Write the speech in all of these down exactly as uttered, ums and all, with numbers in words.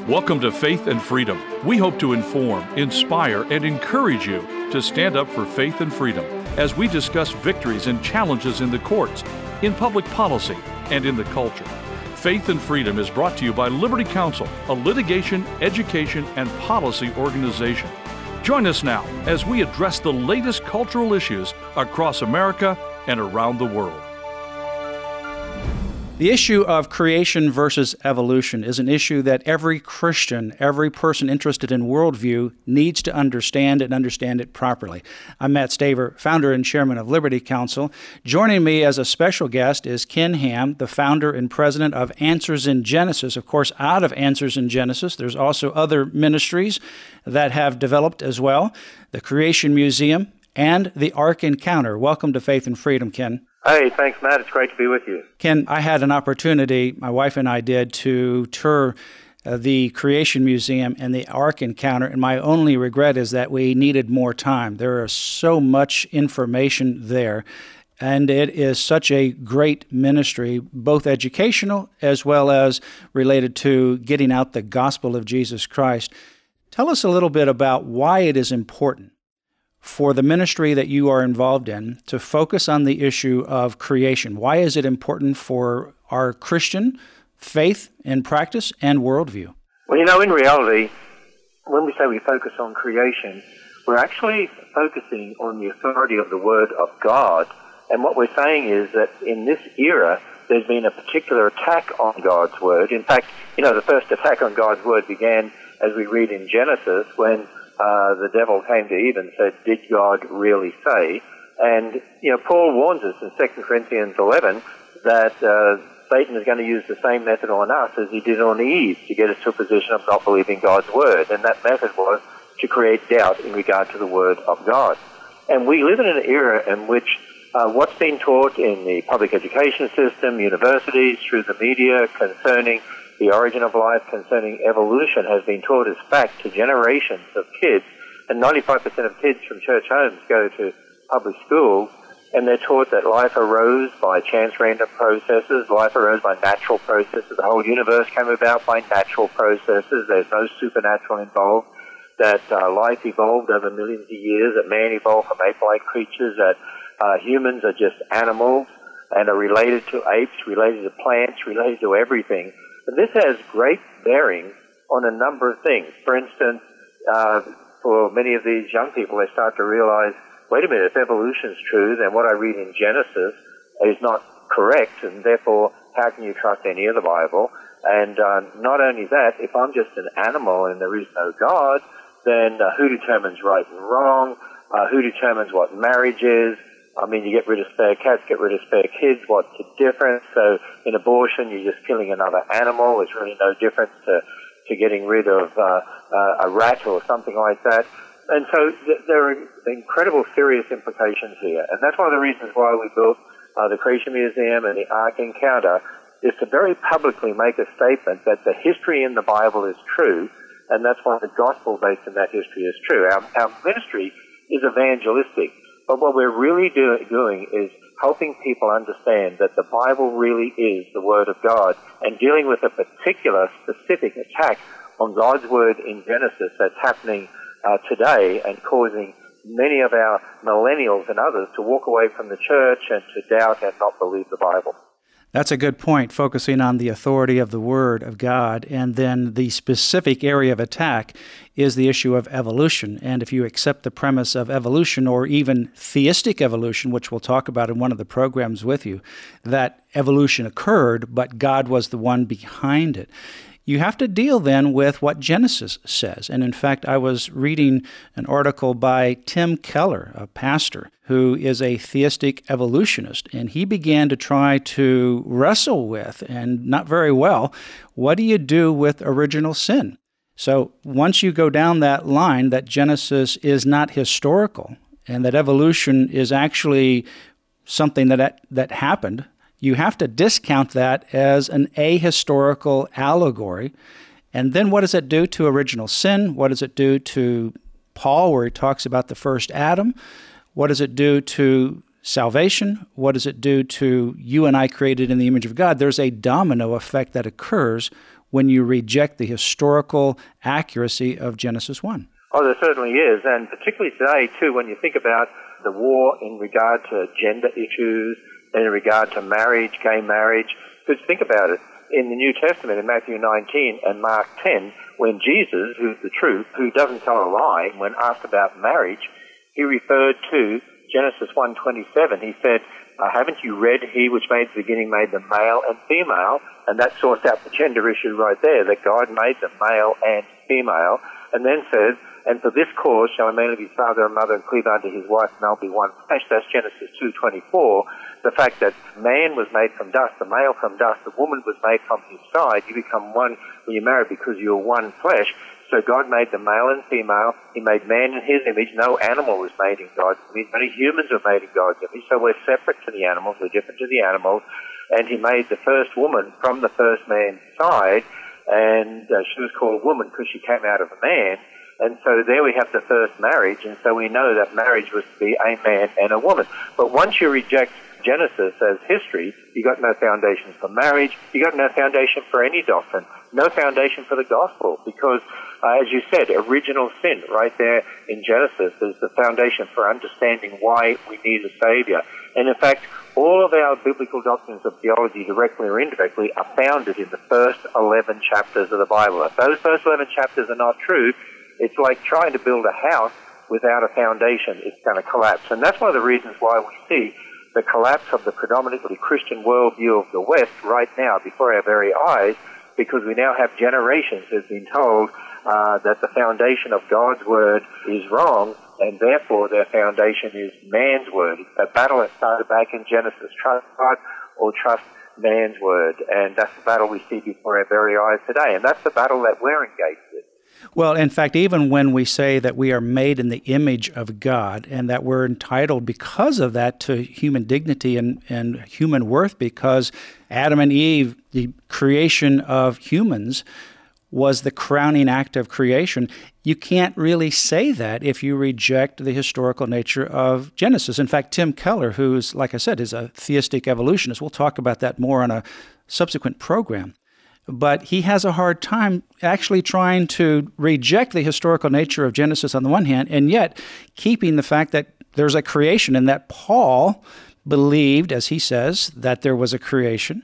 Welcome to Faith and Freedom. We hope to inform, inspire, and encourage you to stand up for faith and freedom as we discuss victories and challenges in the courts, in public policy, and in the culture. Faith and Freedom is brought to you by Liberty Counsel, a litigation, education, and policy organization. Join us now as we address the latest cultural issues across America and around the world. The issue of creation versus evolution is an issue that every Christian, every person interested in worldview needs to understand and understand it properly. I'm Matt Staver, founder and chairman of Liberty Counsel. Joining me as a special guest is Ken Ham, the founder and president of Answers in Genesis. Of course, out of Answers in Genesis, there's also other ministries that have developed as well, the Creation Museum and the Ark Encounter. Welcome to Faith and Freedom, Ken. Hey, thanks, Matt. It's great to be with you. Ken, I had an opportunity, my wife and I did, to tour uh, the Creation Museum and the Ark Encounter, and my only regret is that we needed more time. There is so much information there, and it is such a great ministry, both educational as well as related to getting out the gospel of Jesus Christ. Tell us a little bit about why it is important for the ministry that you are involved in to focus on the issue of creation. Why is it important for our Christian faith and practice and worldview? Well, you know, in reality, when we say we focus on creation, we're actually focusing on the authority of the Word of God. And what we're saying is that in this era, there's been a particular attack on God's Word. In fact, you know, the first attack on God's Word began, as we read in Genesis, when Uh, the devil came to Eve and said, "Did God really say?" And, you know, Paul warns us in Second Corinthians eleven that uh, Satan is going to use the same method on us as he did on Eve to get us to a position of not believing God's Word. And that method was to create doubt in regard to the Word of God. And we live in an era in which uh, what's been taught in the public education system, universities, through the media concerning the origin of life, concerning evolution, has been taught as fact to generations of kids. And ninety-five percent of kids from church homes go to public schools, and they're taught that life arose by chance random processes, life arose by natural processes, the whole universe came about by natural processes, there's no supernatural involved, that uh, life evolved over millions of years, that man evolved from ape-like creatures, that uh, humans are just animals and are related to apes, related to plants, related to everything. And this has great bearing on a number of things. For instance, uh, for many of these young people, they start to realize, wait a minute, if evolution is true, then what I read in Genesis is not correct, and therefore, how can you trust any of the Bible? And uh, not only that, if I'm just an animal and there is no God, then uh, who determines right and wrong? Uh, who determines what marriage is? I mean, you get rid of spare cats, get rid of spare kids, what's the difference? So in abortion, you're just killing another animal. There's really no difference to, to getting rid of uh, uh, a rat or something like that. And so th- there are incredible serious implications here. And that's one of the reasons why we built uh, the Creation Museum and the Ark Encounter, is to very publicly make a statement that the history in the Bible is true, and that's why the gospel based in that history is true. Our, our ministry is evangelistic. But what we're really do, doing is helping people understand that the Bible really is the Word of God, and dealing with a particular specific attack on God's Word in Genesis that's happening uh, today and causing many of our millennials and others to walk away from the church and to doubt and not believe the Bible. That's a good point, focusing on the authority of the Word of God. And then the specific area of attack is the issue of evolution. And if you accept the premise of evolution, or even theistic evolution, which we'll talk about in one of the programs with you, that evolution occurred, but God was the one behind it, you have to deal then with what Genesis says. And in fact, I was reading an article by Tim Keller, a pastor, who is a theistic evolutionist, and he began to try to wrestle with, and not very well, what do you do with original sin? So once you go down that line that Genesis is not historical, and that evolution is actually something that that happened, you have to discount that as an ahistorical allegory. And then what does it do to original sin? What does it do to Paul, where he talks about the first Adam? What does it do to salvation? What does it do to you and I created in the image of God? There's a domino effect that occurs when you reject the historical accuracy of Genesis one. Oh, there certainly is, and particularly today, too, when you think about the war in regard to gender issues, in regard to marriage, gay marriage. Because think about it, in the New Testament, in Matthew nineteen and Mark ten, when Jesus, who's the truth, who doesn't tell a lie, when asked about marriage, he referred to Genesis one twenty-seven. He said, uh, haven't you read, he which made the beginning made them male and female? And that sorts out the gender issue right there, that God made them male and female. And then says, and for this cause shall a man leave his father and mother and cleave unto his wife, and they'll be one flesh. That's Genesis two twenty-four. The fact that man was made from dust, the male from dust, the woman was made from his side. You become one when you're married because you're one flesh. So God made them male and female. He made man in his image. No animal was made in God's image. Only humans were made in God's image. So we're separate to the animals. We're different to the animals. And he made the first woman from the first man's side. And uh, she was called woman because she came out of a man. And so there we have the first marriage. And so we know that marriage was to be a man and a woman. But once you reject Genesis as history, you got no foundation for marriage, you got no foundation for any doctrine, no foundation for the gospel, because, uh, as you said, original sin right there in Genesis is the foundation for understanding why we need a Savior. And in fact, all of our biblical doctrines of theology, directly or indirectly, are founded in the first eleven chapters of the Bible. If those first eleven chapters are not true, it's like trying to build a house without a foundation. It's going to collapse. And that's one of the reasons why we see the collapse of the predominantly Christian worldview of the West right now before our very eyes, because we now have generations that have been told uh, that the foundation of God's Word is wrong, and therefore their foundation is man's Word. It's a battle that started back in Genesis. Trust God or trust man's Word. And that's the battle we see before our very eyes today. And that's the battle that we're engaged with. Well, in fact, even when we say that we are made in the image of God and that we're entitled because of that to human dignity and, and human worth, because Adam and Eve, the creation of humans, was the crowning act of creation, you can't really say that if you reject the historical nature of Genesis. In fact, Tim Keller, who's, like I said, is a theistic evolutionist, we'll talk about that more on a subsequent program. But he has a hard time actually trying to reject the historical nature of Genesis on the one hand, and yet keeping the fact that there's a creation and that Paul believed, as he says, that there was a creation.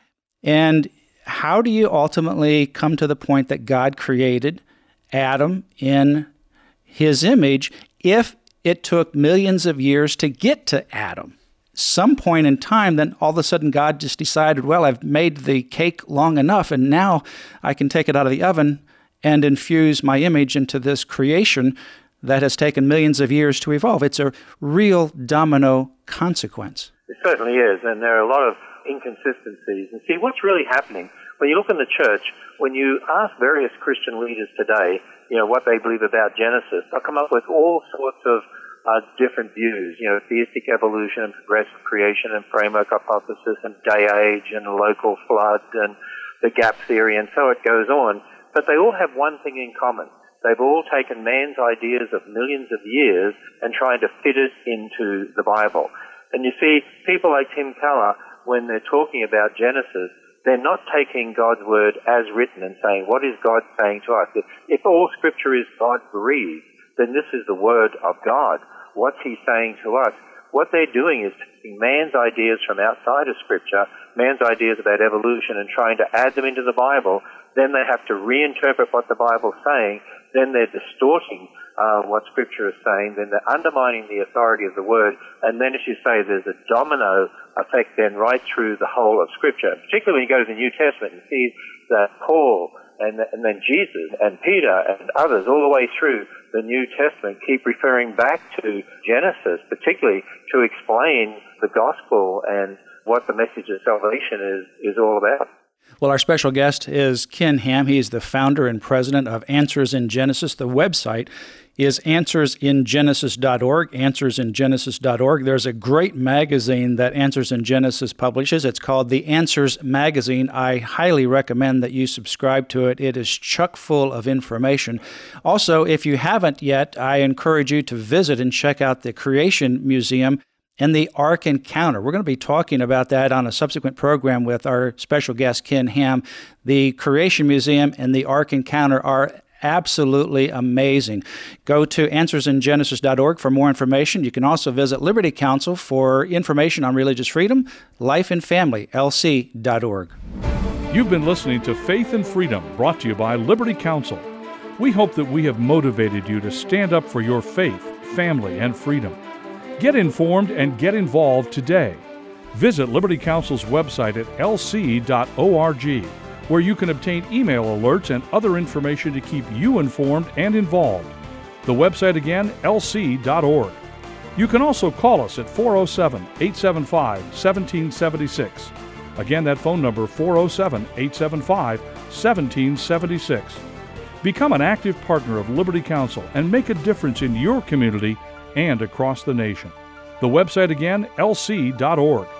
And how do you ultimately come to the point that God created Adam in his image if it took millions of years to get to Adam? Some point in time, then all of a sudden God just decided, well, I've made the cake long enough, and now I can take it out of the oven and infuse my image into this creation that has taken millions of years to evolve. It's a real domino consequence. It certainly is, and there are a lot of inconsistencies. And see, what's really happening, when you look in the church, when you ask various Christian leaders today, you know, what they believe about Genesis, they'll come up with all sorts of Uh, different views, you know, theistic evolution and progressive creation and framework hypothesis and day age and local flood and the gap theory, and so it goes on. But they all have one thing in common. They've all taken man's ideas of millions of years and trying to fit it into the Bible. And you see, people like Tim Keller, when they're talking about Genesis, they're not taking God's Word as written and saying, what is God saying to us? If, if all Scripture is God-breathed, then this is the Word of God. What's He saying to us? What they're doing is taking man's ideas from outside of Scripture, man's ideas about evolution, and trying to add them into the Bible. Then they have to reinterpret what the Bible's saying. Then they're distorting uh, what Scripture is saying. Then they're undermining the authority of the Word. And then, as you say, there's a domino effect then right through the whole of Scripture. Particularly when you go to the New Testament and see that Paul and, and then Jesus and Peter and others all the way through the New Testament keep referring back to Genesis, particularly to explain the gospel and what the message of salvation is, is all about. Well, our special guest is Ken Ham. He's the founder and president of Answers in Genesis. The website is answers in genesis dot org, answers in genesis dot org. There's a great magazine that Answers in Genesis publishes. It's called The Answers Magazine. I highly recommend that you subscribe to it. It is chock full of information. Also, if you haven't yet, I encourage you to visit and check out the Creation Museum and the Ark Encounter. We're going to be talking about that on a subsequent program with our special guest, Ken Ham. The Creation Museum and the Ark Encounter are absolutely amazing. Go to answers in genesis dot org for more information. You can also visit Liberty Counsel for information on religious freedom, life and family, L C dot org. You've been listening to Faith and Freedom, brought to you by Liberty Counsel. We hope that we have motivated you to stand up for your faith, family, and freedom. Get informed and get involved today. Visit Liberty Counsel's website at L C dot org, where you can obtain email alerts and other information to keep you informed and involved. The website again, L C dot org. You can also call us at four oh seven, eight seven five, one seven seven six. Again, that phone number, four oh seven, eight seven five, one seven seven six. Become an active partner of Liberty Counsel and make a difference in your community and across the nation. The website again, L C dot org.